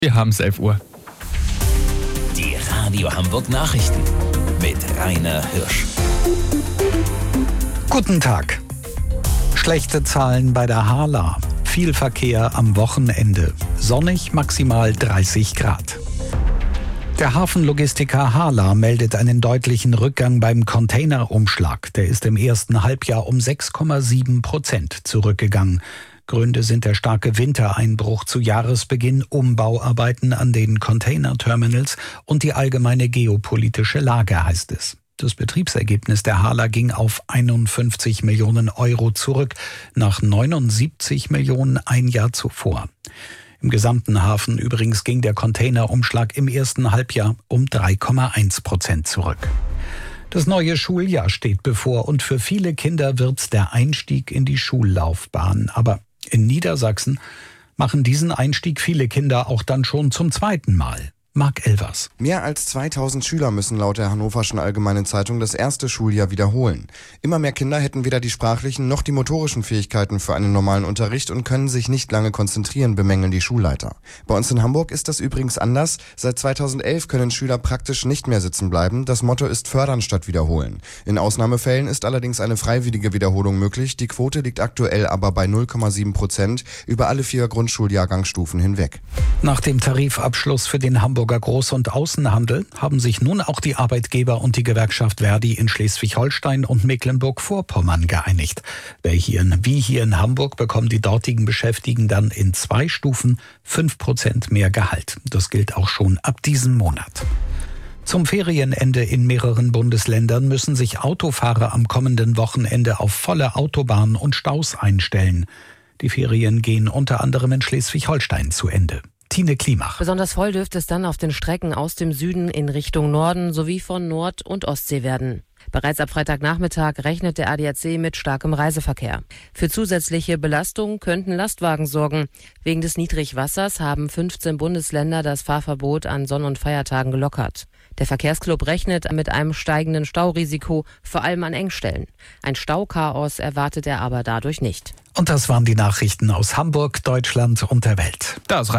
Wir haben es 11 Uhr. Die Radio Hamburg Nachrichten mit Rainer Hirsch. Guten Tag. Schlechte Zahlen bei der HHLA. Viel Verkehr am Wochenende. Sonnig, maximal 30 Grad. Der Hafenlogistiker HHLA meldet einen deutlichen Rückgang beim Containerumschlag. Der ist im ersten Halbjahr um 6,7% zurückgegangen. Gründe sind der starke Wintereinbruch zu Jahresbeginn, Umbauarbeiten an den Containerterminals und die allgemeine geopolitische Lage, heißt es. Das Betriebsergebnis der HHLA ging auf 51 Millionen Euro zurück, nach 79 Millionen ein Jahr zuvor. Im gesamten Hafen übrigens ging der Containerumschlag im ersten Halbjahr um 3,1% zurück. Das neue Schuljahr steht bevor und für viele Kinder wird's der Einstieg in die Schullaufbahn. Aber in Niedersachsen machen diesen Einstieg viele Kinder auch dann schon zum zweiten Mal. Marc Elvers. Mehr als 2000 Schüler müssen laut der Hannoverschen Allgemeinen Zeitung das erste Schuljahr wiederholen. Immer mehr Kinder hätten weder die sprachlichen noch die motorischen Fähigkeiten für einen normalen Unterricht und können sich nicht lange konzentrieren, bemängeln die Schulleiter. Bei uns in Hamburg ist das übrigens anders. Seit 2011 können Schüler praktisch nicht mehr sitzen bleiben. Das Motto ist fördern statt wiederholen. In Ausnahmefällen ist allerdings eine freiwillige Wiederholung möglich. Die Quote liegt aktuell aber bei 0,7% über alle 4 Grundschuljahrgangsstufen hinweg. Nach dem Tarifabschluss für den Hamburger Groß- und Außenhandel haben sich nun auch die Arbeitgeber und die Gewerkschaft Verdi in Schleswig-Holstein und Mecklenburg-Vorpommern geeinigt. Wie hier in Hamburg bekommen die dortigen Beschäftigten dann in 2 Stufen 5% mehr Gehalt. Das gilt auch schon ab diesem Monat. Zum Ferienende in mehreren Bundesländern müssen sich Autofahrer am kommenden Wochenende auf volle Autobahnen und Staus einstellen. Die Ferien gehen unter anderem in Schleswig-Holstein zu Ende. Tine Klimach. Besonders voll dürfte es dann auf den Strecken aus dem Süden in Richtung Norden sowie von Nord- und Ostsee werden. Bereits ab Freitagnachmittag rechnet der ADAC mit starkem Reiseverkehr. Für zusätzliche Belastung könnten Lastwagen sorgen. Wegen des Niedrigwassers haben 15 Bundesländer das Fahrverbot an Sonn- und Feiertagen gelockert. Der Verkehrsclub rechnet mit einem steigenden Staurisiko, vor allem an Engstellen. Ein Stauchaos erwartet er aber dadurch nicht. Und das waren die Nachrichten aus Hamburg, Deutschland und der Welt. Da ist